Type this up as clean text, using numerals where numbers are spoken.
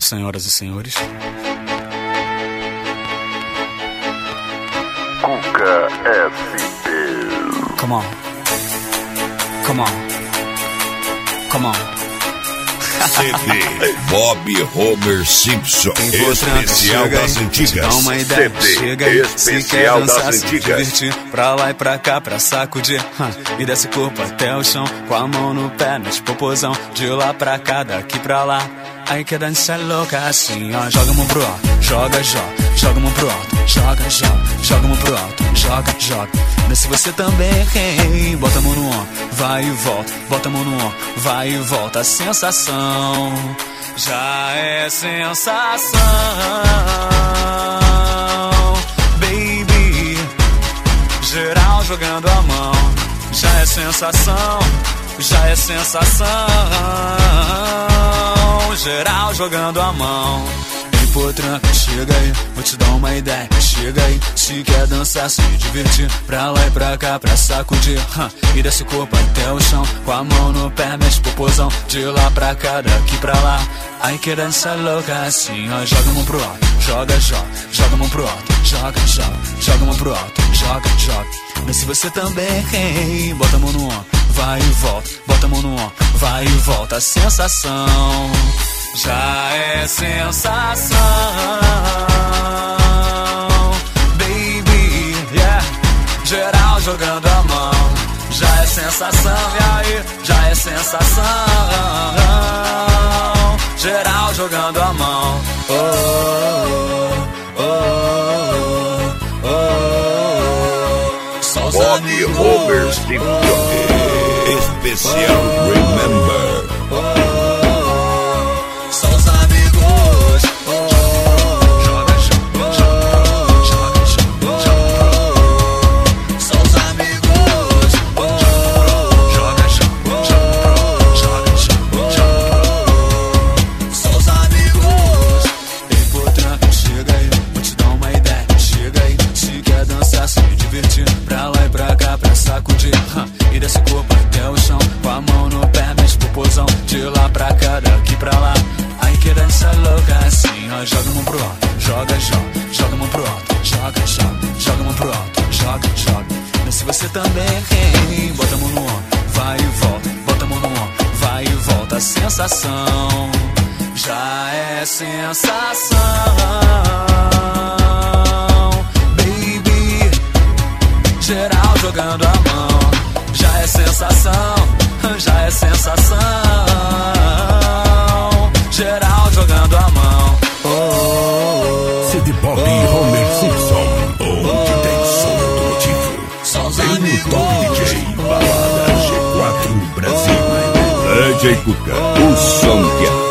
senhoras e senhores. Cuca FB. Come on. Come on. Come on. CD Bob Homer Simpson, especial das antigas. Dá uma ideia, CD chega aí, se quer especial dançar, das se antigas. divertir, pra lá e pra cá, pra sacudir, e desce o corpo até o chão, com a mão no pé, nas popozão, de lá pra cá, daqui pra lá. Aí que dança louca assim, ó. Joga a mão pro alto, joga, joga. Joga a mão pro alto, joga, joga. Joga a mão pro alto, joga, joga. Mas se você também, bota a mão no ombro, vai e volta. Bota a mão no ombro, vai e volta. A sensação já é sensação, baby. Geral jogando a mão, já é sensação, já é sensação. Geral jogando a mão. Ei, potranca, chega aí, vou te dar uma ideia. Chega aí, se quer dançar, se divertir, pra lá e pra cá, pra sacudir, e desce o corpo até o chão, com a mão no pé, mexe popozão, de lá pra cá, daqui pra lá. Ai que dança louca assim, ó. Joga a mão pro alto, joga, joga. Joga a mão pro alto, joga, joga. Joga a mão pro alto, joga, joga. Mas se você também, bota a mão no ombro, vai e volta. Bota a mão no ombro, vai e volta. A sensação já é sensação, baby, yeah. Geral jogando a mão, já é sensação, e aí, já é sensação. Geral jogando a mão, oh, oh, oh, oh, oh. Só os Bob Homer Simpson. Especial Remember. Só os amigos. Joga, joga, joga, joga, joga. Só os amigos. Joga, joga, joga, joga, joga. Só os amigos. Ei, potranca, chega aí, vou te dar uma ideia. Chega aí, se quer dançar, se divertir, pra lá e pra cá, pra sacudir, e desce o corpo até o chão, com a mão no pé, mexe popozão, de lá pra cá, daqui pra lá. Ai que dança louca assim, ó. Joga a mão pro alto, joga, joga. Joga a mão pro alto, joga, joga. Joga a mão pro alto, joga, joga. Mas se você também, bota a mão no ombro, vai e volta. Bota a mão no ombro, vai e volta. A sensação já é sensação, baby. Geral jogando a mão, já é sensação, já é sensação. Geral jogando a mão, oh, oh, oh. CD Bob Homer Simpson, onde tem som automotivo. Só os Tem no amigos. Top DJ Balada G4 Brasil. DJ Cuca, o som que é